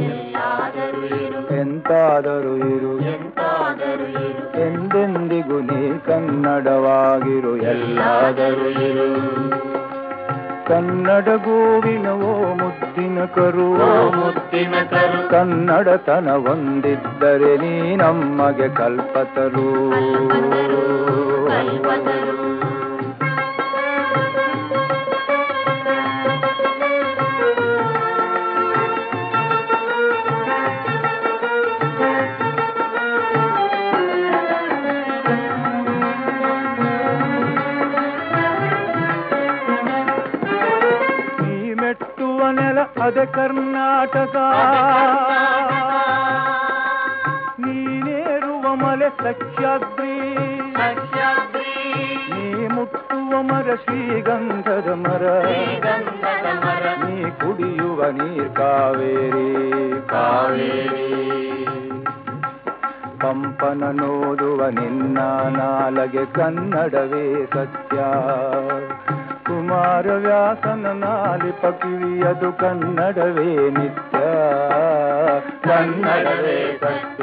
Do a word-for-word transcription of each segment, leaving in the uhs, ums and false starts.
ಎಂತಾದರೂ ಇರು ಎಂದೆಂದಿಗೂ ನೀ ಕನ್ನಡವಾಗಿರು ಎಲ್ಲಾದರೂ ಇರು. ಕನ್ನಡ ಗೋವಿನವೋ ಮುದ್ದಿನ ಕರು ಮುದ್ದಿನ ಕರು ಕನ್ನಡತನ ಹೊಂದಿದ್ದರೆ ನೀ ನಮಗೆ ಕಲ್ಪತರು. ನೆಲ ಅದ ಕರ್ನಾಟಕ, ನೀನೇರುವ ಮಲೆ ಸಹ್ಯಾದ್ರಿ, ನೀ ಮುಟ್ಟುವ ಮರ ಶ್ರೀಗಂಧದ ಮರ, ನೀ ಕುಡಿಯುವ ನೀರ್ ಕಾವೇರಿ ಕಾವೇರಿ. ಪಂಪನ ನೋದುವ ನಿನ್ನ ನಾಲಗೆ ಕನ್ನಡವೇ ಸತ್ಯ, ಕುಮಾರವ್ಯಾಸನ ನಾಲಿಪ ಕಿವಿಯದು ಕನ್ನಡವೇ ನಿತ್ಯ ಕನ್ನಡವೇ ಸತ್ಯ.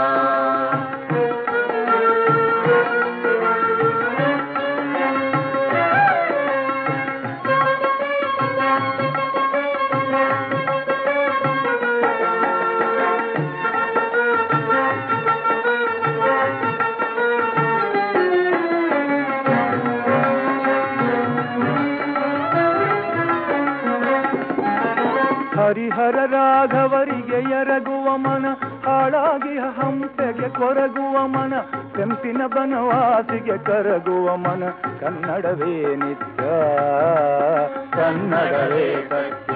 ಹರಿಹರ ರಾಘವರಿಗೆ ಎರಗುವ ಮನ, ಹಾಳಾಗಿ ಹಂಸೆಗೆ ಕೊರಗುವ ಮನ, ಕೆಂಪಿನ ಬನವಾಸಿಗೆ ಕರಗುವ ಮನ ಕನ್ನಡವೇ ನಿತ್ಯ ಕನ್ನಡವೇ ಸತ್ಯ.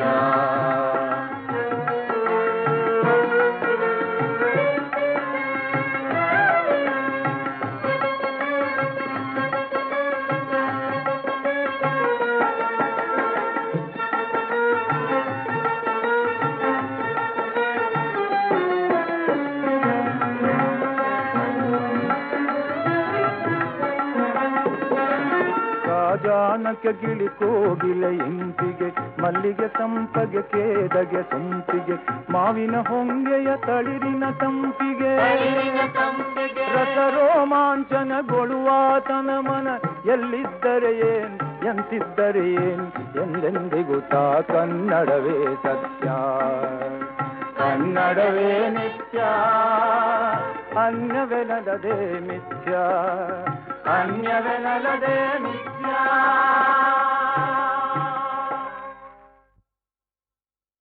ಜಾನಕ ಗಿಳಿ ಕೋಗಿಲೆ ಇಂಪಿಗೆ, ಮಲ್ಲಿಗೆ ಸಂಪಗೆ ಕೇದಗೆ ಸೊಂಪಿಗೆ, ಮಾವಿನ ಹೊಂಗೆಯ ತಳಿರಿನ ತಂಪಿಗೆ, ರಸರೋಮಾಂಚನಗೊಳ್ಳುವಾತನ ಮನ ಎಲ್ಲಿದ್ದರೆ ಏನ್ ಎಂತಿದ್ದರೆ ಏನ್ ಎಂದೆಂದಿಗೂ ತಾ ಕನ್ನಡವೇ ಸತ್ಯ ಕನ್ನಡವೇ ನಿತ್ಯ ಅನ್ಯವೆನಲದೆ ಮಿಥ್ಯ ಅನ್ಯವೆನಲದೆ ಮಿಥ್ಯ.